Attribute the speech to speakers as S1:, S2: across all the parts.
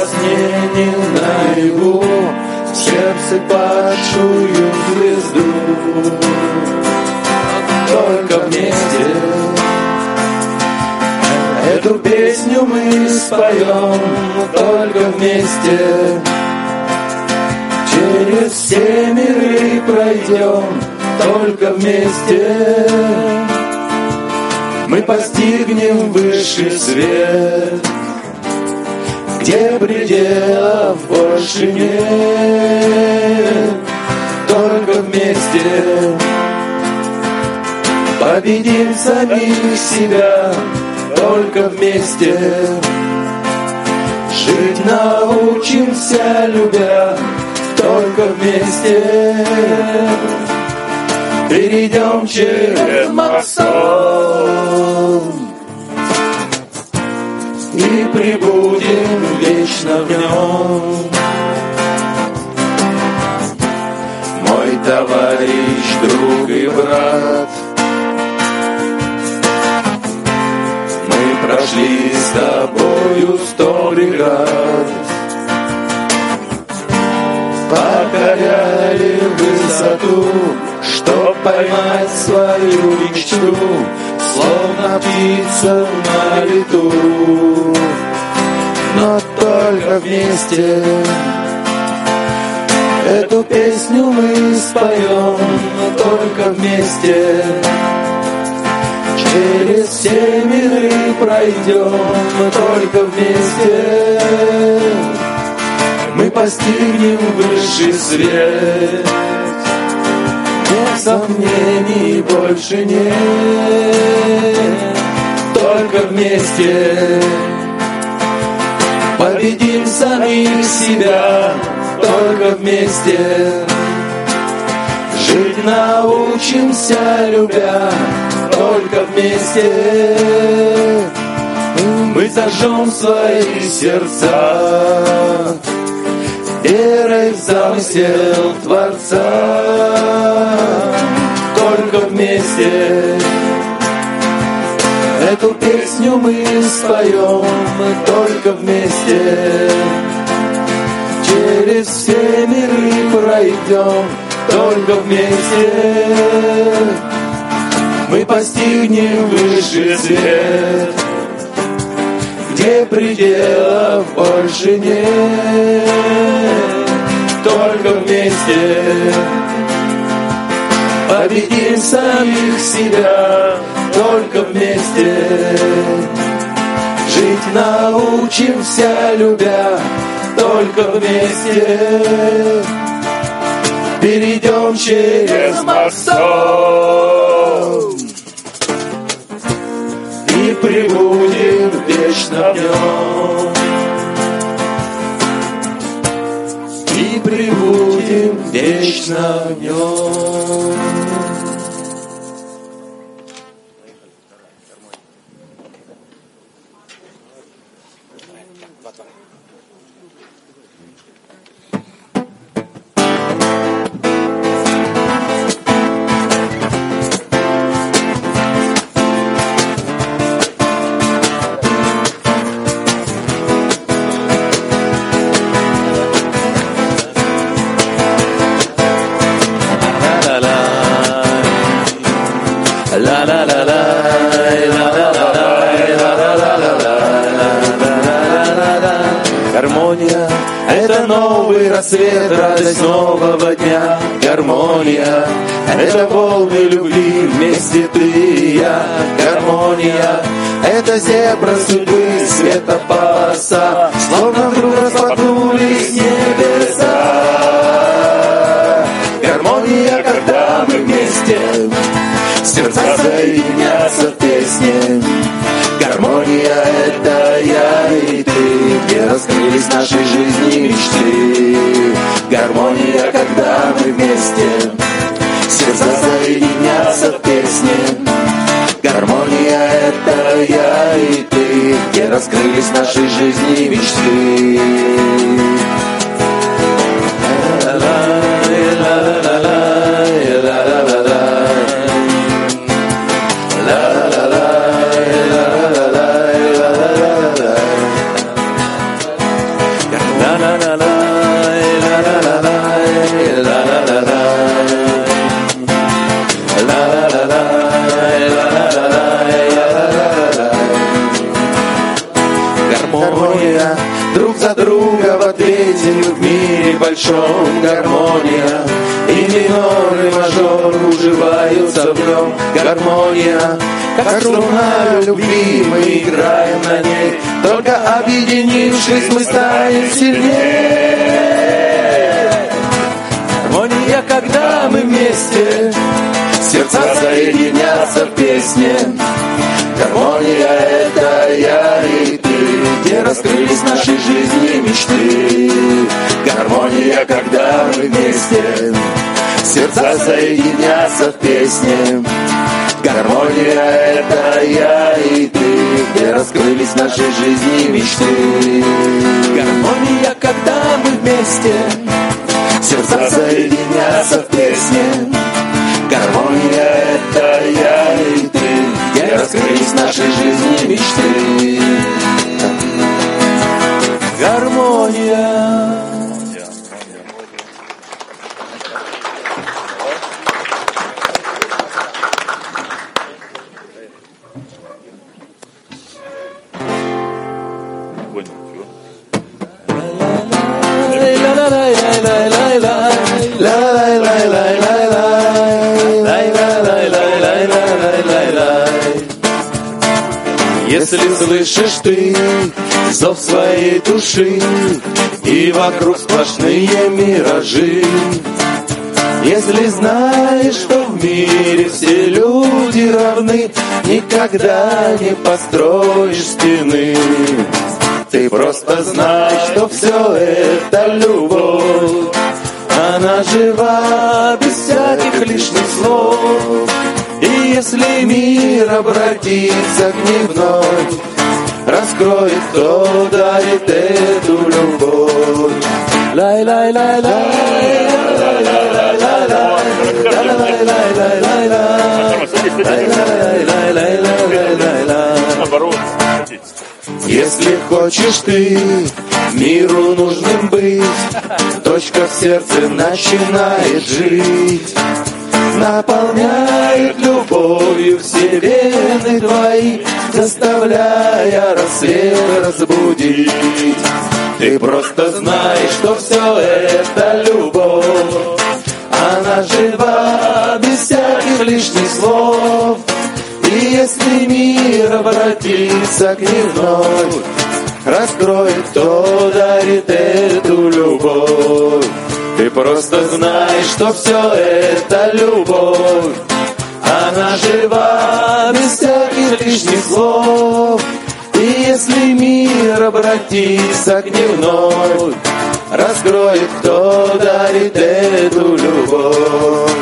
S1: сне, ни наяву, в сердце падшую звезду. Только вместе эту песню мы споем, только вместе через все миры пройдем, только вместе мы постигнем высший свет, где пределов больше нет. Только вместе победим самих себя, только вместе жить научимся, любя, только вместе перейдем через мостов и пребудем вечно в нем. Мой товарищ, друг и брат, мы прошли с тобою 100 бригад, покоряли высоту, чтоб поймать свою мечту, словно птица на лету. Но только вместе эту песню мы споем, только вместе через все миры пройдем, только вместе мы постигнем высший свет. Нет сомнений больше нет, только вместе победим самих себя, только вместе жить научимся, любя, только вместе мы зажжем свои сердца верой в замысел Творца. Только вместе эту песню мы споем, только вместе через все миры пройдем, только вместе мы постигнем высший свет, где пределов больше нет. Только вместе победим самих себя, только вместе жить научимся, любя, только вместе перейдем через мостов и пребудем вечно в нем. И пребудем вечно в нем.
S2: Гармония — это новый рассвет, радость нового дня. Гармония — это волны любви, вместе ты и я. Гармония — это зебра судьбы, светополоса, словно вдруг распахнулись небеса. Гармония, когда мы вместе, сердца соединятся в песне. Гармония — это я и ты, где раскрылись нашей жизни мечты. Гармония, когда мы вместе, сердца соединятся в песне. Гармония — это я и ты, где раскрылись нашей жизни мечты. только в ответе в мире большом гармония. И минор, и мажор уживаются в нем. Гармония, как струна любви, мы играем на ней. Только объединившись, мы станем сильнее. Гармония, когда мы вместе, сердца соединятся в песне. Гармония — это я и ты, где раскрылись наши жизни мечты. Гармония, когда мы вместе, сердца соединятся в песне. Гармония — это я и ты, где раскрылись наши жизни мечты. Гармония, когда мы вместе, сердца соединятся в песне. Гармония — это я и ты, где раскрылись наши жизни мечты. Гармония. Если слышишь ты зов своей души, и вокруг сплошные миражи, если знаешь, что в мире все люди равны, никогда не построишь стены. Ты просто знай, что все это любовь, она жива без всяких лишних слов. И если мир обратится к ней вновь, раскроет, кто дарит эту любовь. Если хочешь ты миру нужным быть, точка в сердце начинает жить, наполняет любовью все вены твои, заставляя рассвет разбудить. Ты просто знай, что все это любовь, она жива без всяких лишних слов. И если мир обратится к ней вновь, раскроет, кто дарит эту любовь. Ты просто знай, что все это любовь, она жива без всяких лишних слов. И если мир обратится к ней вновь, раскроет, кто дарит эту любовь.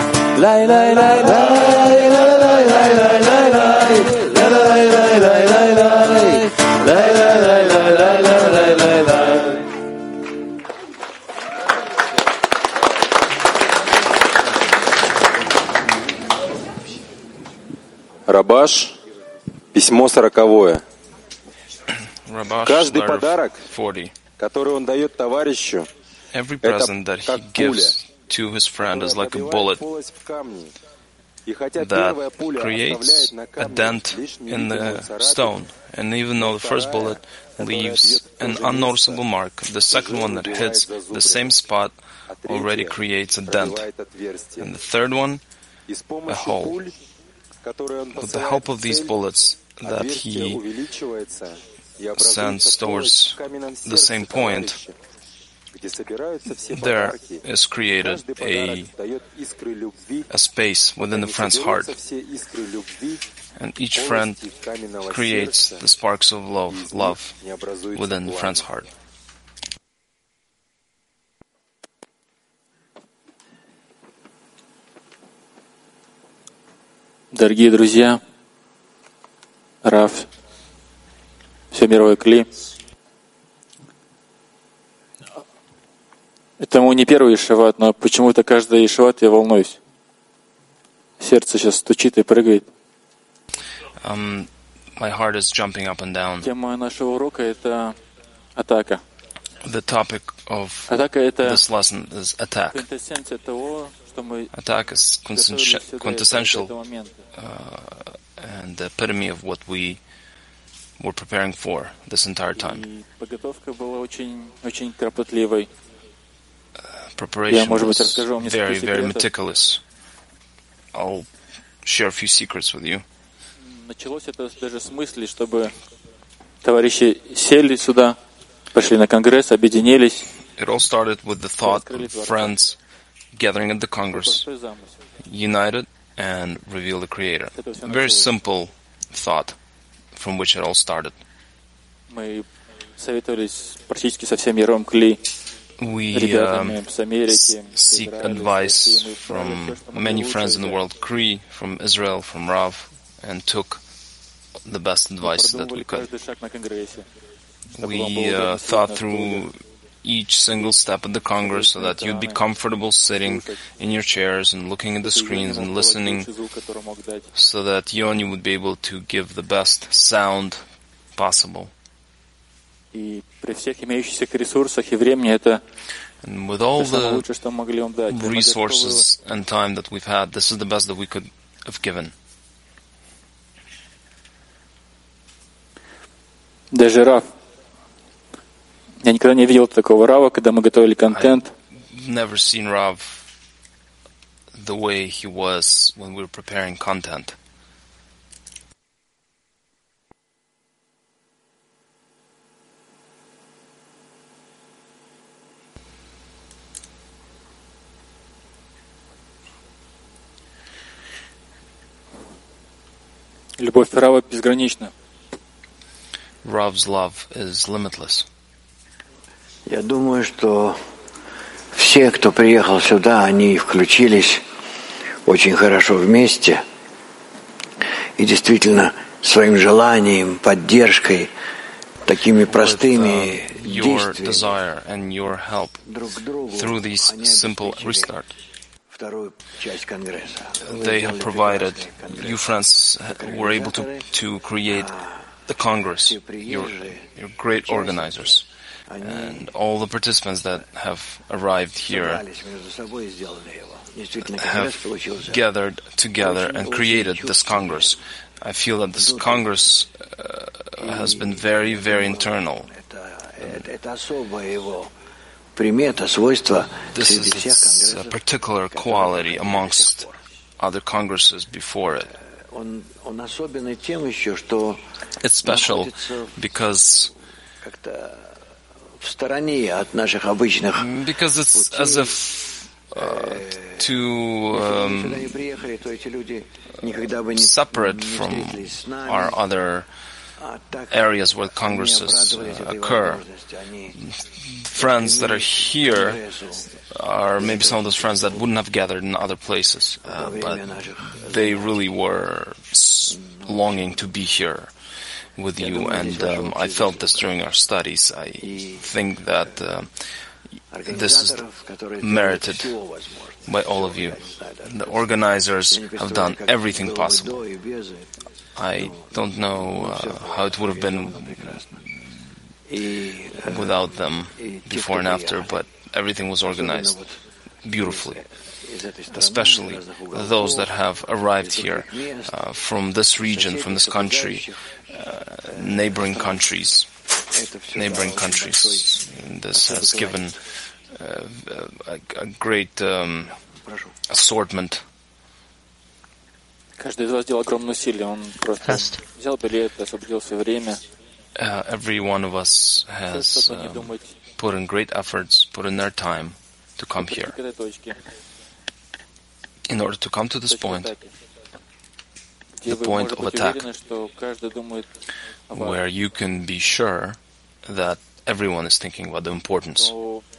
S3: Рабаш, письмо 40. Каждый подарок, который он дает товарищу,
S4: every present that he gives to his friend is like a bullet that creates a dent in the stone. And even though the first bullet leaves an unnoticeable mark, the second one that hits the same spot already creates a dent. And the third one, a hole. With the help of these bullets that he sends towards the same point, there is created a space within the friend's heart. And each friend creates the sparks of love within the friend's heart.
S5: Дорогие друзья, Рав, все мировой Кли, это мой не первый ешават, но почему-то каждый ешават я волнуюсь. Сердце сейчас стучит и прыгает.
S4: My heart is jumping up and down.
S5: Тема нашего урока — это атака.
S4: The topic of this lesson is attack. Attack is quintessential and the epitome of what we were preparing for this entire time.
S5: И подготовка была очень кропотливой.
S4: Preparation was very, very meticulous. I'll share a few secrets with you.
S5: Началось это даже с мысли, чтобы товарищи сели сюда, пошли на конгресс, объединились.
S4: It all started with the thought of friends gathering at the Congress, united and reveal the Creator. A very simple thought from which it all started.
S5: Мы советовались практически со всем Яровым Кли.
S4: We seek advice from many friends in the world, Cree, from Israel, from Rav, and took the best advice that we could. We thought through each single step at the Congress so that you'd be comfortable sitting in your chairs and looking at the screens and listening, so that Yoni would be able to give the best sound possible.
S5: И при всех имеющихся ресурсах и времени это
S4: And with all
S5: самое лучшее, что могли вам дать.
S4: the resources and time that we've had, this is the best that we could have given.
S5: Даже Рав. Я никогда не видел такого Рава, когда мы готовили контент.
S4: I've never seen Rav the way he was when we were preparing content.
S5: Любовь Рава безгранична.
S4: Rav's love is limitless.
S6: Я думаю, что все, кто приехал сюда, они включились очень хорошо вместе. И действительно, своим желанием, поддержкой, такими простыми
S4: your desire and your help through these simple restart. They have provided, you friends were able to create the Congress, you're great organizers, and all the participants that have arrived here have gathered together and created this Congress. I feel that this Congress has been very, very internal. This is a particular quality amongst other Congresses before it. It's special because it's as if separate from our other areas where Congresses occur. Friends that are here are maybe some of those friends that wouldn't have gathered in other places, but they really were longing to be here with you, and I felt this during our studies. I think that this is merited by all of you. The organizers have done everything possible. I don't know how it would have been without them before and after, but everything was organized beautifully. Especially those that have arrived here from this region, from this country, neighboring countries. And this has given a great assortment.
S5: Каждый из вас делал огромные усилия. Он просто взял билет, освободил свое время.
S4: Every one of us has put in great efforts, put in their time to come here. In order to come to this point, the point of attack, where you can be sure that everyone is thinking about the importance.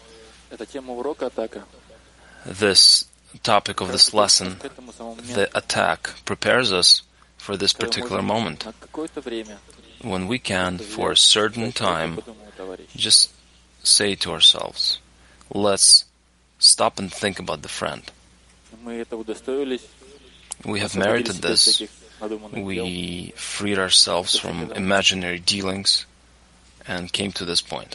S4: This topic of this lesson, the attack, prepares us for this particular moment. When we can, for a certain time, just say to ourselves, let's stop and think about the friend. We have merited this. We freed ourselves from imaginary dealings and came to this point.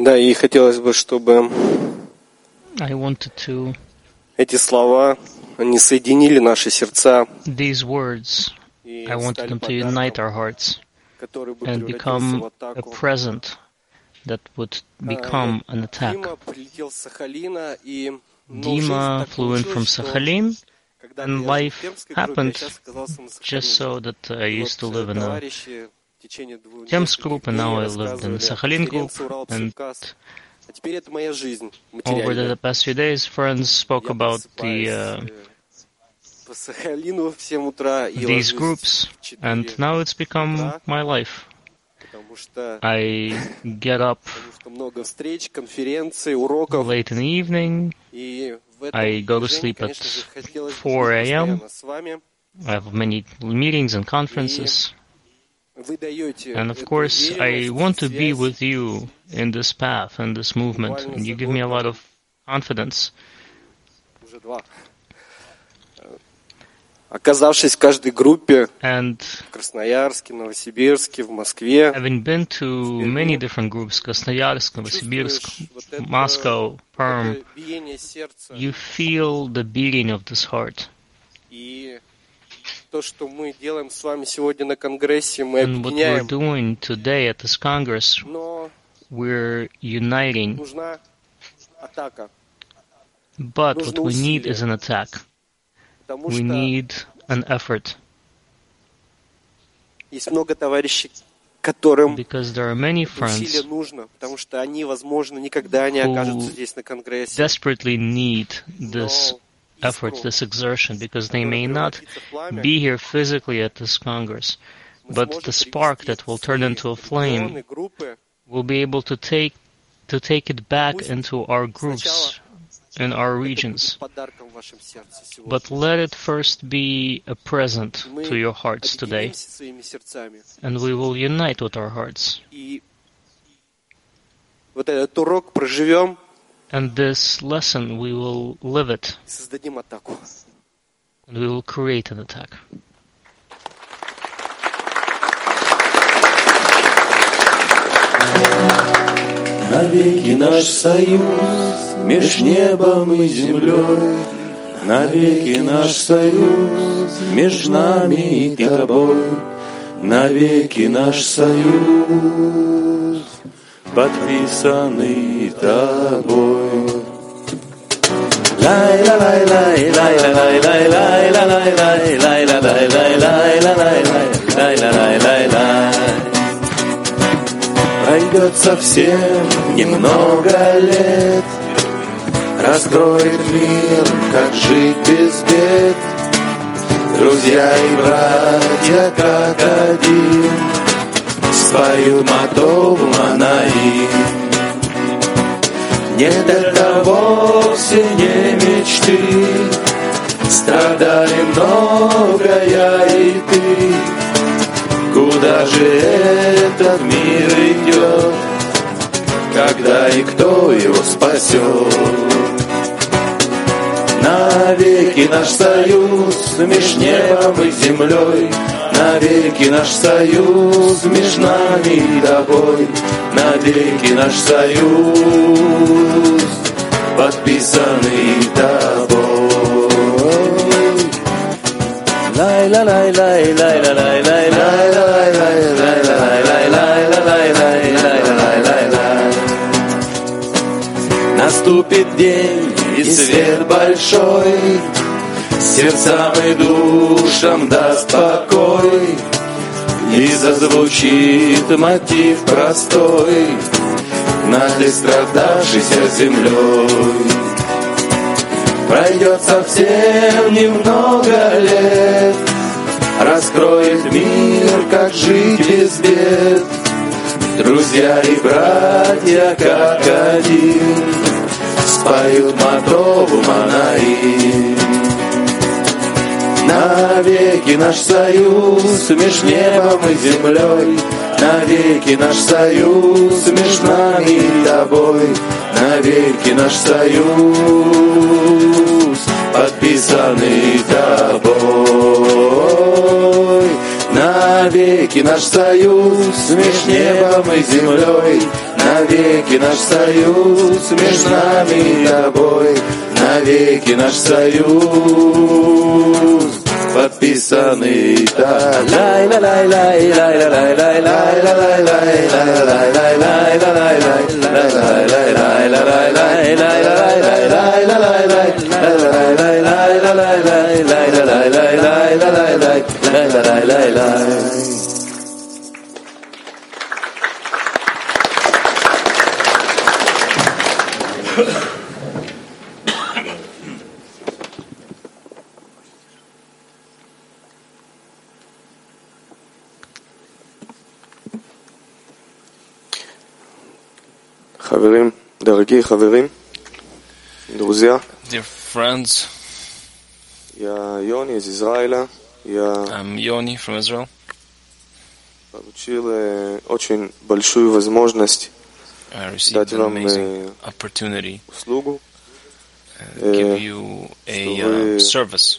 S2: Да, и хотелось бы, чтобы
S7: I wanted to
S2: эти слова, они соединили наши сердца,
S7: these words, I wanted them to unite our hearts and become a present that would become an attack. Dima flew in from Sakhalin, and life happened just so that I used to live in a Temsk group, and now I lived in the Sakhalin group, and over the past few days, friends spoke about these groups, and now it's become my life. I get up late in the evening, I go to sleep at 4 a.m., I have many meetings and conferences, and of course I want to be with you in this path, in this movement, and you give me a lot of confidence.
S2: Оказавшись в каждой группе,
S7: And
S2: в Красноярске, Новосибирске, в Москве,
S7: having been to many different groups, Krasnoyarsk, Novosibirsk, Moscow, Perm, you feel the beating of this heart.
S2: И то, что мы делаем с вами сегодня на конгрессе, мы
S7: And what we're
S2: объединяем.
S7: doing today at this Congress,
S2: Но
S7: we're uniting,
S2: нужна атака,
S7: but what we need is an attack.
S2: потому
S7: We
S2: что
S7: need an effort,
S2: есть много товарищей, которым
S7: because there are many
S2: усилия
S7: friends
S2: нужно, потому что они, возможно, никогда не окажутся здесь на конгрессе.
S7: desperately need this effort, this exertion, because they may not be here physically at this Congress, but the spark that will turn into a flame will be able to take it back into our groups in our regions.
S2: Подарком в вашем сердце сегодня.
S7: But let it first be a present to your hearts today,
S2: Объединимся своими сердцами.
S7: and we will unite with our hearts.
S2: И вот этот урок проживем
S7: And this lesson, we will live it,
S2: и создадим атаку.
S7: and we will create an attack.
S1: Навеки наш союз меж небом и землей, навеки наш союз меж нами и тобой, навеки наш союз подписанный тобой. Лай ла лай лай лай лай лай лай лай лай лай лай лай лай лай лай лай лай лай лай лай. Пройдет совсем немного лет, раскроет мир, как жить без бед. Друзья и братья, как один, споют мотов Манаим. Нет, это вовсе не мечты, страдали много я и ты. Куда же этот мир идет, когда и кто его спасет? Навеки наш союз меж небом и землей, навеки наш союз меж нами и тобой, навеки наш союз подписанный тобой. Лай ла лай лай лай лай лай лай лай лай лай лай лай лай лай лай лай лай лай. Наступит день и свет большой сердцам и душам даст покой, и зазвучит мотив простой над истрадавшейся землей. Пройдет совсем немного лет, раскроет мир, как жить без бед. Друзья и братья, как один, споют мотову Манаим. Навеки наш союз меж небом и землей, навеки наш союз меж нами и тобой, навеки наш союз подписанный тобой. Навеки наш союз меж небом и землей, навеки наш союз между нами и тобой, навеки наш союз подписанный так.
S3: חברים, דרכי חברים, друзья,
S4: Dear friends,
S3: я Йони из Израиля.
S4: I'm Yoni from Israel.
S3: Получил очень большую возможность
S4: I received
S3: дать
S4: an
S3: вам
S4: amazing opportunity
S3: услугу,
S4: to give you a service.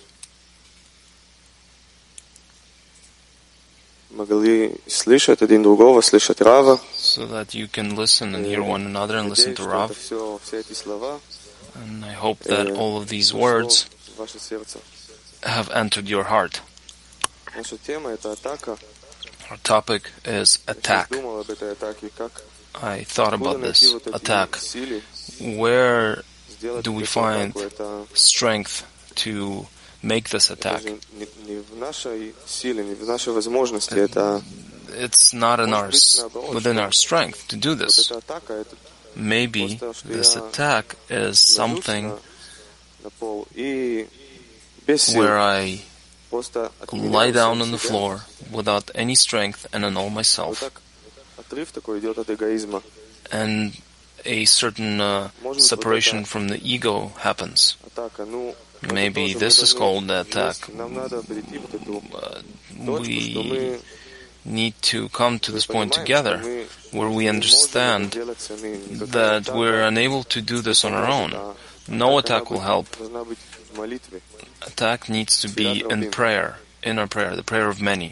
S3: могли слышать один другого, слышать Рава.
S4: So that you can listen and hear one another and listen to Rav.
S3: Все эти слова
S4: And I hope that all of these words
S3: в ваше сердце.
S4: have entered your heart.
S3: Наша тема это атака.
S4: Our topic is attack.
S3: Думал об этой атаке, как
S4: I thought about this attack. Where do we find strength to make this attack?
S3: не в нашей силе, не в нашей возможности. Это
S4: It's not within our strength to do this.
S3: эта атака, это
S4: Maybe this attack is something
S3: на пол и без сил.
S4: where I
S3: Просто
S4: lie down on the floor without any strength and annul myself.
S3: так отрыв такой идет от эгоизма.
S4: And a certain separation from the ego happens.
S3: Атака, ну,
S4: Maybe this is called the attack.
S3: нам надо прийти в эту точку, что
S4: We
S3: мы
S4: need to come to this point together where we understand
S3: делать сами.
S4: that we're unable to do this on our own. No attack will help.
S3: Должна быть в молитве.
S4: Attack needs to be in prayer, in our prayer, the prayer of many.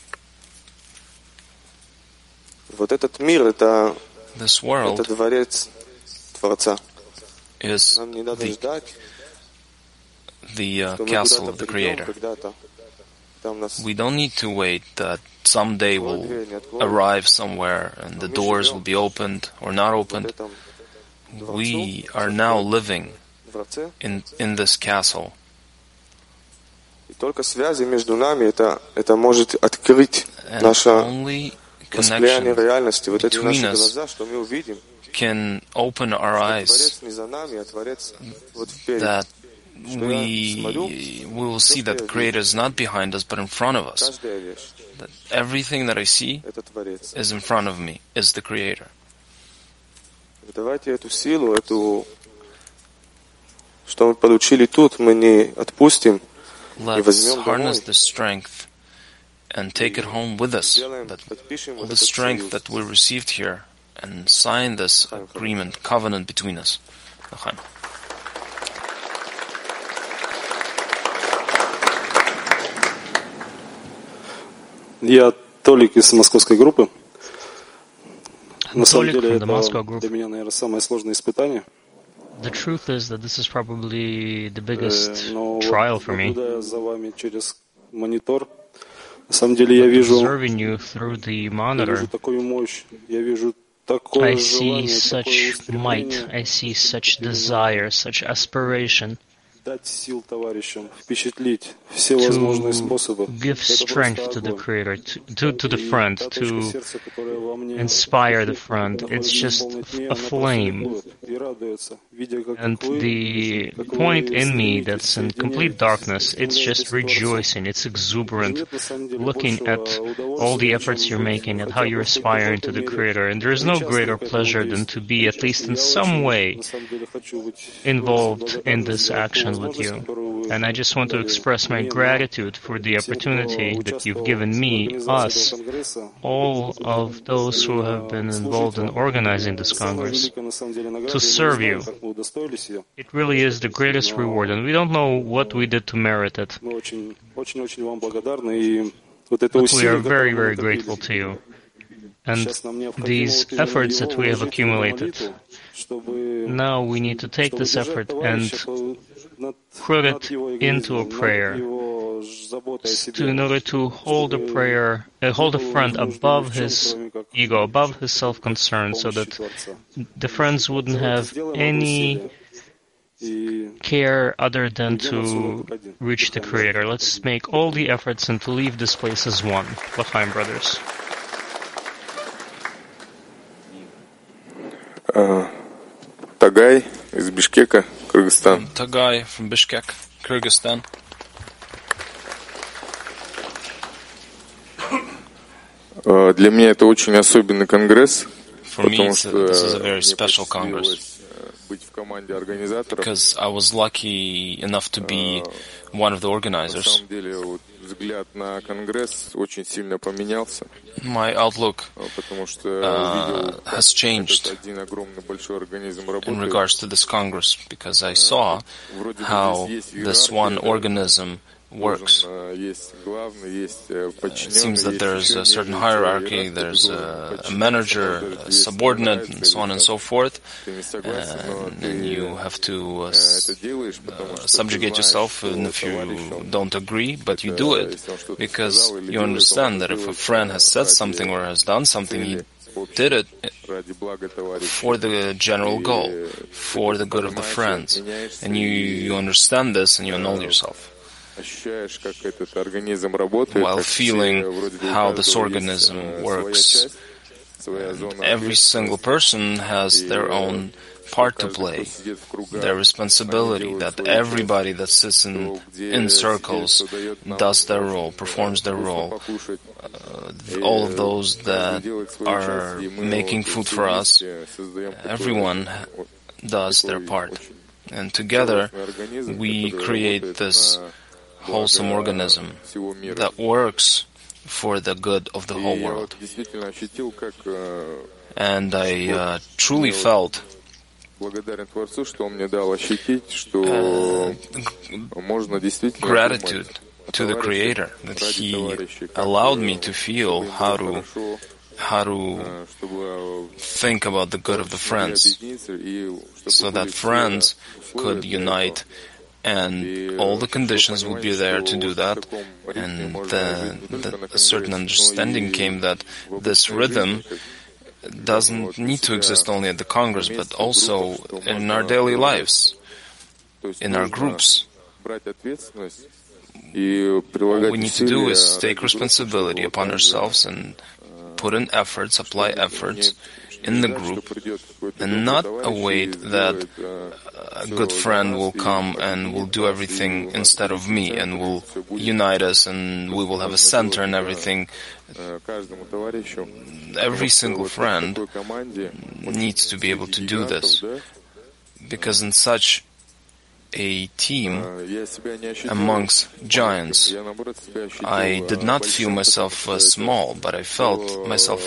S3: Вот этот мир, это
S4: This world
S3: дворец Творца.
S4: is
S3: Нам не надо ждать,
S4: the
S3: что мы
S4: castle
S3: куда-то
S4: of the
S3: придем
S4: Creator.
S3: когда-то. Там нас
S4: We don't need to wait that someday we'll
S3: дверь не откроют.
S4: arrive somewhere and the doors will be opened or not
S3: В
S4: opened.
S3: этом
S4: We are now living
S3: дворце.
S4: in this castle.
S3: И только связи между нами, это может открыть
S4: And
S3: наше
S4: only
S3: восприятие
S4: connection
S3: реальности. Вот эти наши
S4: between us
S3: глаза, что мы увидим.
S4: can open our eyes
S3: Творец не за нами, а Творец вот впереди.
S4: that we will see that the Creator is not behind us but in front of us.
S3: Каждая вещь
S4: That everything that I see
S3: — это Творец.
S4: is in front of me, is the Creator.
S3: Давайте эту силу, что мы получили тут, мы не отпустим.
S4: Let's harness the strength and take it home with us. That all the strength that we received here and sign this agreement, covenant between us. L'chaim.
S8: Я Толик из московской группы. На самом
S7: Толик
S8: деле,
S7: from the Moscow
S8: это
S7: group.
S8: для меня, наверное, самое сложное испытание.
S7: The truth is that this is probably the biggest
S8: Но
S7: trial
S8: вот,
S7: for me.
S8: наблюдая за вами через монитор, на самом деле я вижу
S7: Observing you through the monitor,
S8: такую мощь, я вижу
S7: I
S8: такое
S7: see
S8: желание, такое
S7: such might,
S8: устремление
S7: I see such desire, such aspiration
S8: дать сил товарищам, впечатлить все возможные способы.
S7: to give strength to the
S8: огонь.
S7: Creator, to the front,
S8: Та точка
S7: to
S8: сердца, которая во мне
S7: inspire the front. It's just
S8: полноте,
S7: a
S8: она
S7: flame.
S8: торжествует и радуется, видя, как
S7: And
S8: вы,
S7: the
S8: как
S7: point
S8: вы
S7: in me
S8: стремитесь,
S7: that's in
S8: соединяетесь,
S7: complete darkness, it's
S8: устремляетесь
S7: just
S8: к Творцу.
S7: rejoicing, it's exuberant,
S8: Нет, на самом деле,
S7: looking
S8: большего
S7: at all
S8: удовольствия,
S7: the efforts
S8: чем
S7: you're making, at how
S8: хотя бы
S7: you're
S8: в
S7: aspiring to
S8: какой-то
S7: the
S8: мере
S7: Creator. And there's no
S8: причастным
S7: greater
S8: к этому
S7: pleasure than to be, at least in
S8: Я
S7: some
S8: очень,
S7: way,
S8: на самом деле, хочу быть
S7: involved in
S8: благодарен
S7: this
S8: за ту
S7: action with
S8: возможность,
S7: you.
S8: которую вы
S7: And I just want to
S8: дали
S7: express my
S8: мне,
S7: gratitude for the
S8: всем, кто
S7: opportunity that you've
S8: участвовал
S7: given
S8: в
S7: me,
S8: организации
S7: us,
S8: этого конгресса.
S7: all of those who have been involved in organizing this
S8: Самая
S7: Congress,
S8: великая, на самом деле, награда,
S7: to
S8: я не
S7: serve
S8: знаю,
S7: you.
S8: как мы удостоились ее.
S7: It really is the greatest reward, and we don't know what we did to merit it,
S8: Мы очень вам благодарны, и вот это
S7: but we
S8: усилие,
S7: are very,
S8: которое мы
S7: very
S8: накопили,
S7: grateful to you. And these efforts that we have accumulated, now we need to take this effort and put it into a prayer, in order to hold a prayer, hold a friend above his ego, above his self-concern, so that the friends wouldn't have any care other than to reach the Creator. Let's make all the efforts and to leave this place as one. L'chaim, brothers.
S3: Tagay из Бишкека, Kyrgyzstan.
S4: Tagay from Bishkek, Kyrgyzstan.
S3: Для меня это очень особенный конгресс,
S4: потому что this is a very special Congress. Because I was lucky enough to be one of the organizers. My outlook has changed in regards to this Congress, because I saw how this one organism works. It seems that there's a certain hierarchy, there's a manager, a subordinate, and so on and so forth, and you have to subjugate yourself, and if you don't agree, but you do it because you understand that if a friend has said something or has done something, he did it for the general goal, for the good of the friends, and you understand this and you annul yourself. While feeling how this organism works, every single person has their own part to play, their responsibility, that everybody that sits in circles does their role, performs their role. All of those that are making food for us, everyone does their part. And together we create this wholesome organism that works for the good of the whole world. And I truly felt gratitude to the Creator that He allowed me to feel how to think about the good of the friends, so that friends could unite, and all the conditions would be there to do that, and a certain understanding came that this rhythm doesn't need to exist only at the Congress, but also in our daily lives, in our groups. All we need to do is take responsibility upon ourselves and put in efforts, apply efforts in the group, and not await that a good friend will come and will do everything instead of me and will unite us and we will have a center and everything. Every single friend needs to be able to do this, because in such a team amongst giants, I did not feel myself small, but I felt myself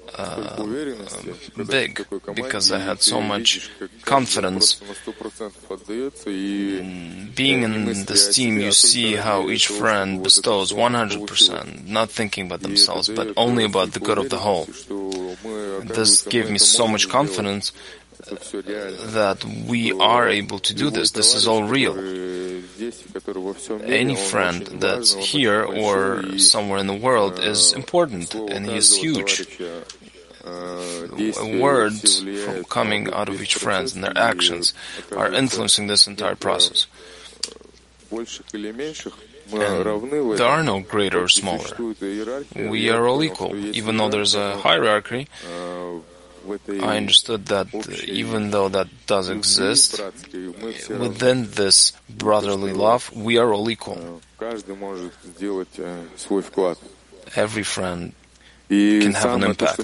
S4: big, because I had so much confidence. Being in this team, you see how each friend bestows 100%, not thinking about themselves, but only about the good of the whole. This gave me so much confidence that we are able to do this. This is all real. Any friend that's here or somewhere in the world is important, and he is huge. Words from coming out of each friend and their actions are influencing this entire process. And there are no greater or smaller. We are all equal. Even though there's a hierarchy, I understood that even though that does exist, within this brotherly love, we are all equal. Every friend can have an impact.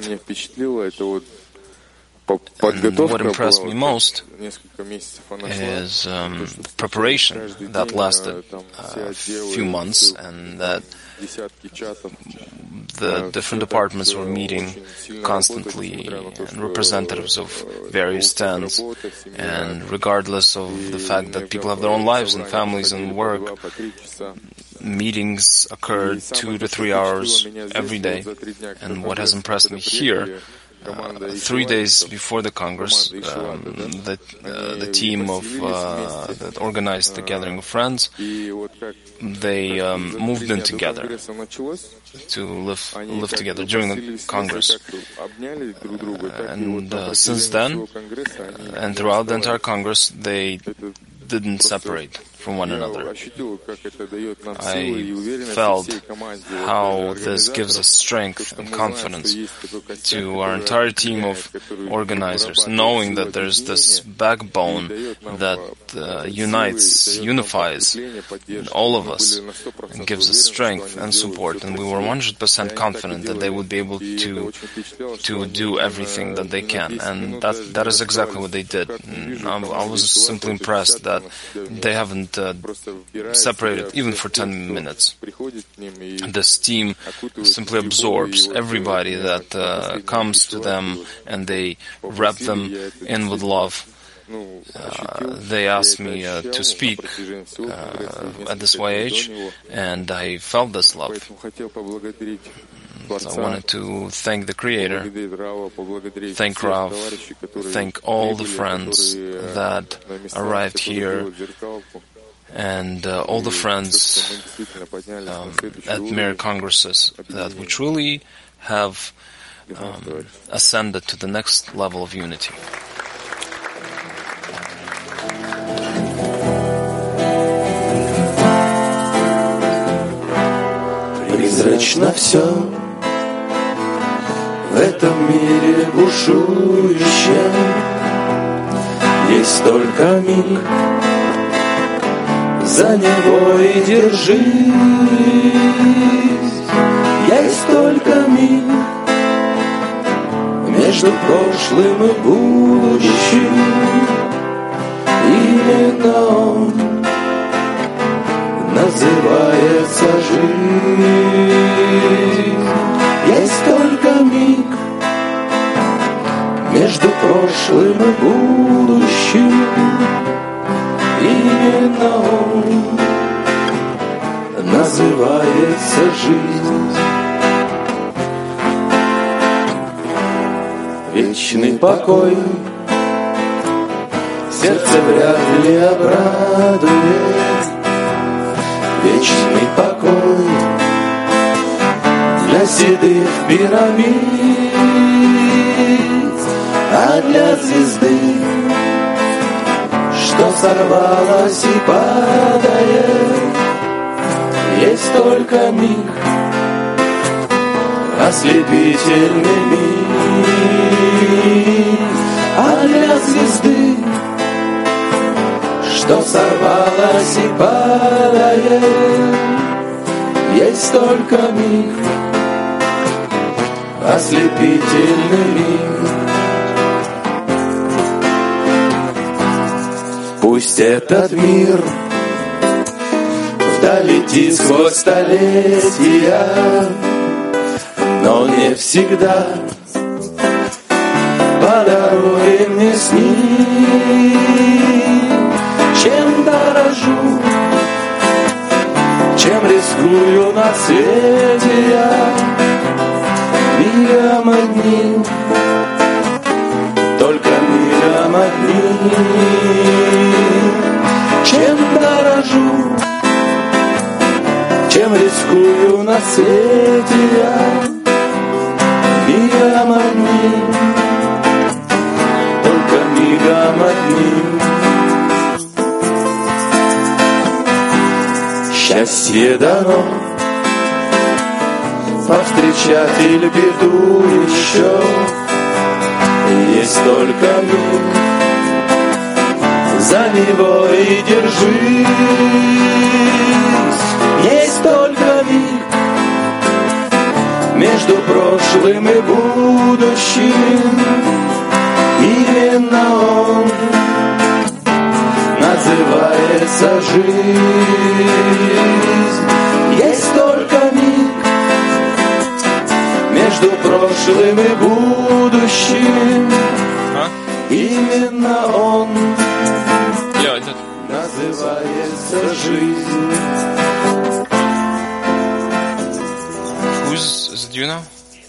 S4: And what impressed me most is preparation that lasted a few months, and that the different departments were meeting constantly, and representatives of various stands, and regardless of the fact that people have their own lives and families and work, meetings occurred 2 to 3 hours every day. And what has impressed me here, 3 days before the Congress, the team that organized the Gathering of Friends, they moved in together to live together during the Congress. And since then, and throughout the entire Congress, they didn't separate from one another. I felt how this gives us strength and confidence to our entire team of organizers, knowing that there's this backbone that unifies all of us and gives us strength and support. And we were 100% confident that they would be able to do everything that they can. And that is exactly what they did. I was simply impressed that they haven't separated even for 10 minutes. This team simply absorbs everybody that comes to them, and they wrap them in with love. They asked me to speak at this YH, and I felt this love. So I wanted to thank the Creator, thank Rav, thank all the friends that arrived here, and all the friends at Mir Congresses, that we truly have ascended to the next level of unity.
S1: Призрачно все в этом мире бушующем, есть только миг, за него и держись. Есть только миг между прошлым и будущим. Именно он называется жизнь. Есть только миг между прошлым и будущим. Именно он называется жизнь. Вечный покой сердце вряд ли обрадует. Вечный покой для седых пирамид, а для звезды, что сорвалась и падает, есть только миг, ослепительный миг, а для звезды, что сорвалась и падает, есть только миг, ослепительный миг. Пусть этот мир вдали летит сквозь столетия, но не всегда по дороге мне с ним. Чем дорожу, чем рискую на свете я, мигом одним, только мигом одним. Чем дорожу, чем рискую на свете я, мигом одним, только мигом одним. Счастье дано повстречать или беду еще, есть только миг, за него и держись. Есть только миг между прошлым и будущим. Именно он называется жизнь. Есть только миг между прошлым и будущим. Именно он называется жизнь.
S4: Is it you now?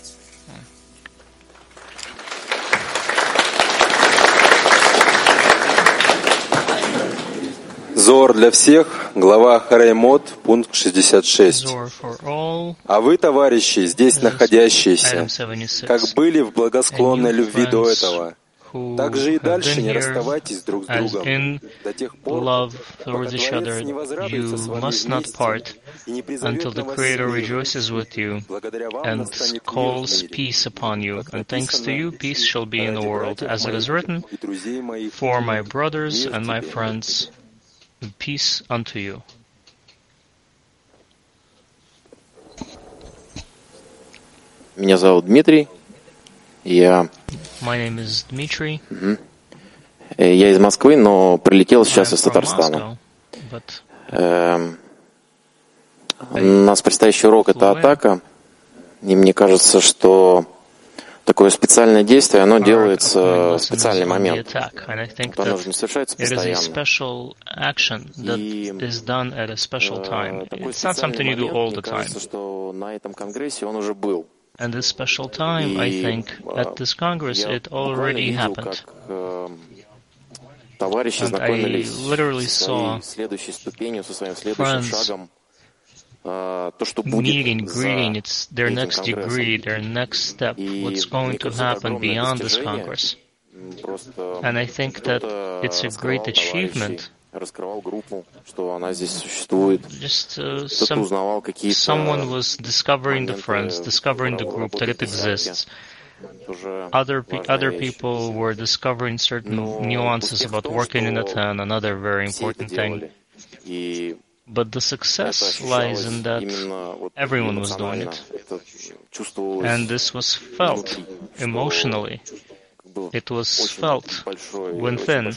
S9: Зор для всех, глава Хараймот, пункт 66. А вы, товарищи, здесь находящиеся, как были в благосклонной любви до этого, так же и дальше не расставайтесь друг с другом до тех пор, пока Творец не возрадуется с вами вместе и не призовет на вас смирение. Благодаря вам настанет мир в мире. Как написано, «И друзей моих,
S7: for my brothers and my friends, peace unto you».
S10: Меня зовут Дмитрий.
S7: My name is Dmitry.
S10: Я из Москвы, но прилетел сейчас из Татарстана. У нас предстоящий урок — это атака. И мне кажется, что такое специальное действие, оно делается в специальный момент. Оно же не совершается постоянно. И такой специальный момент, мне кажется, что на этом конгрессе он уже был.
S7: And this special time, I think, at this Congress, it already happened. And I literally saw friends meeting, greeting, it's their next degree, their next step, what's going to happen beyond this Congress. And I think that it's a great achievement. Just someone was discovering the friends, discovering the group, that it exists. Other people were discovering certain nuances about working in a tent, another very important thing. But the success lies in that everyone was doing it. And this was felt emotionally. It was felt within.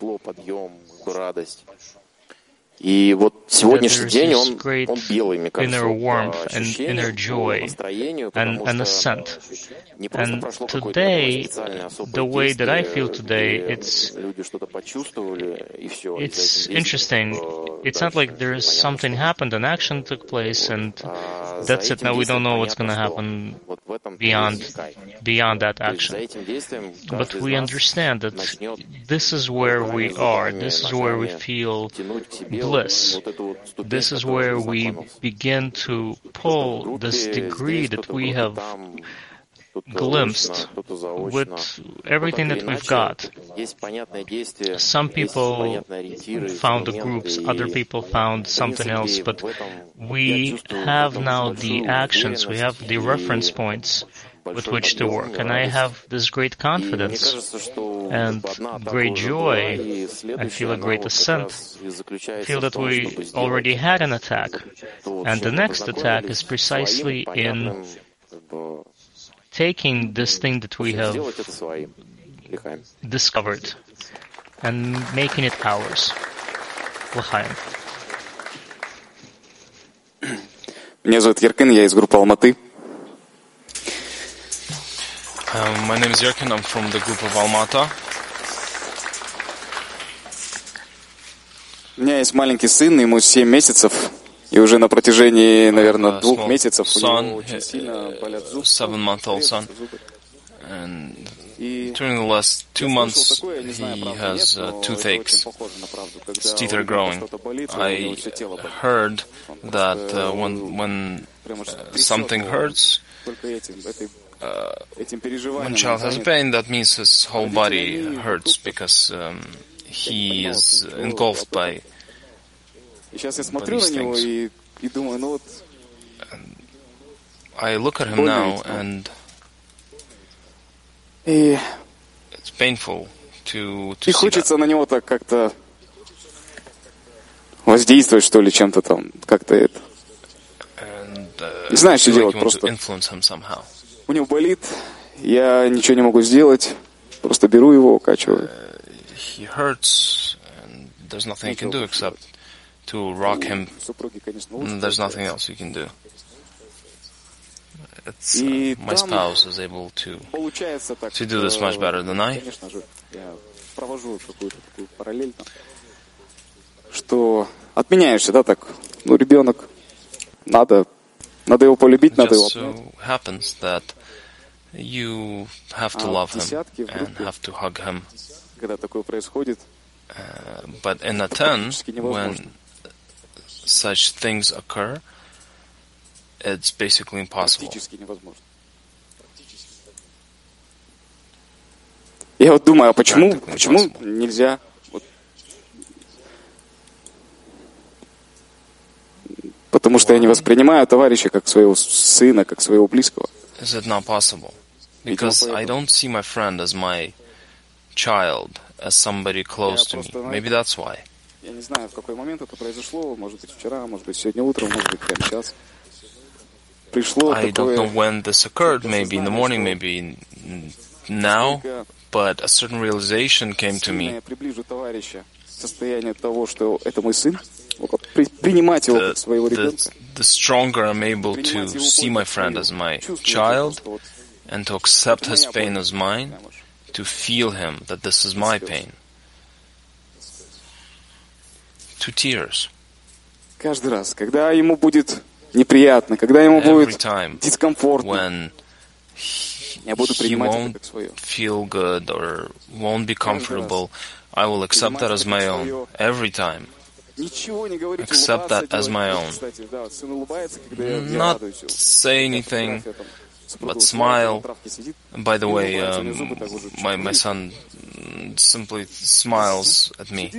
S10: И вот сегодняшний день, он белый, мне кажется,
S7: inner warmth and inner joy and ascent. And today, the way that I feel today, it's interesting. It's not like there's something happened, an action took place, and that's it. Now we don't know what's going to happen beyond that action. But we understand that this is where we are. This is where we feel bliss. This is where we begin to pull this degree that we have glimpsed with everything that we've got. Some people found the groups, other people found something else, but we have now the actions, we have the reference points with which to work. And I have this great confidence and great joy. I feel a great ascent. I feel that we already had an attack. And the next attack is precisely in taking this thing that we have discovered and making it ours. L'chaim.
S11: Меня зовут Яркин, я из группы Алматы.
S4: My name is Yerkin, I'm from the group of Almata.
S11: У меня есть маленький сын, ему 7 месяцев, и уже на протяжении, наверное, 2 месяцев у него очень сильно болят зубы.
S4: 7-month-old son. And during the last 2 months, he has toothaches. His teeth are growing. I heard that when something hurts, when a child has pain, that means his whole body hurts because he is engulfed by these things. I look at him now and it's painful to see
S11: хочется на него так как-то воздействовать, что ли, чем-то там, как-то это. Не знаю, что делать, просто. У него болит, я ничего не могу сделать, просто беру его, укачиваю.
S4: He hurts, and there's nothing you can do except to rock him. There's nothing else you can do. It's, my spouse is able to do this much better than I.
S11: Что отменяешься, да, так, ребенок, надо Надо его полюбить, надо его
S4: обнять. It just so happens that you have to love him and have to hug him.
S11: Когда такое происходит,
S4: but in a 10, when such things occur, it's basically impossible.
S11: Я вот думаю, а почему нельзя? Потому что я не воспринимаю товарища как своего сына, как своего близкого.
S4: Is it not possible? Because I don't see my friend as my child, as somebody close to me. Maybe that's why.
S11: Я не знаю, в какой момент это произошло. Может быть, вчера, может быть, сегодня утром, может быть, прямо сейчас. Пришло
S4: I don't know when this occurred. Maybe in the morning, maybe now. But a certain realization came to me.
S11: Я приближу товарища к состоянию того, что это мой сын. Принимать его как своего ребенка.
S4: The stronger I'm able to see my friend as my child and to accept his pain as mine, to feel him that this is my pain. To tears.
S11: Каждый раз, когда ему будет неприятно, когда ему будет дискомфортно, я буду принимать это как свое.
S4: Feel good or won't be comfortable, I will accept that as my own every time. Accept that as my own. Not say anything, but smile. By the way, my son simply smiles at me.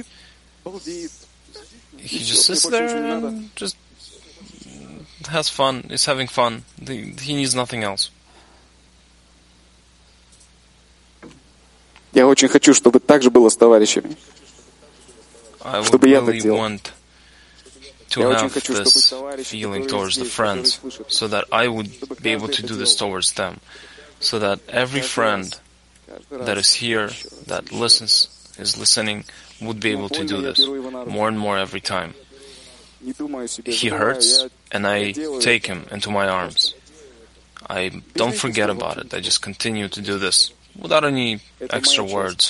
S4: He just sits there and just has fun, is having fun. He needs nothing else.
S11: Я очень хочу, чтобы так же было с товарищами.
S4: I would really want to have this feeling towards the friends, so that I would be able to do this towards them, so that every friend that is here, that is listening, would be able to do this more and more every time. He hurts, and I take him into my arms. I don't forget about it. I just continue to do this without any extra words.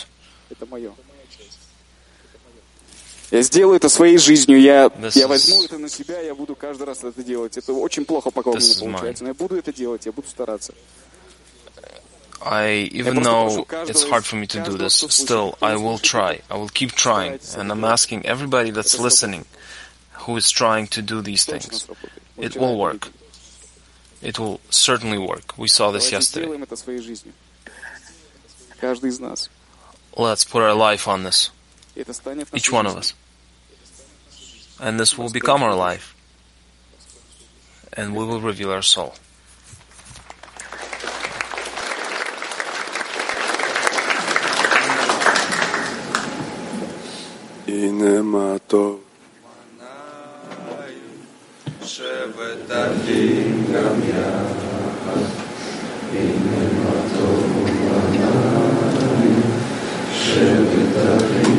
S11: Я сделаю это своей жизнью, я возьму это на себя, я буду каждый раз это делать. Это очень плохо, пока у меня получается, но я буду это делать, я буду стараться.
S4: Even though it's hard for me to do this, still, I will try. I will keep trying. And I'm asking everybody that's listening, who is trying to do these things, it will work. It will certainly work. We saw this yesterday. Let's put our life on this. Each one of us. And this will become our life. And we will reveal our soul.
S2: Shebetachim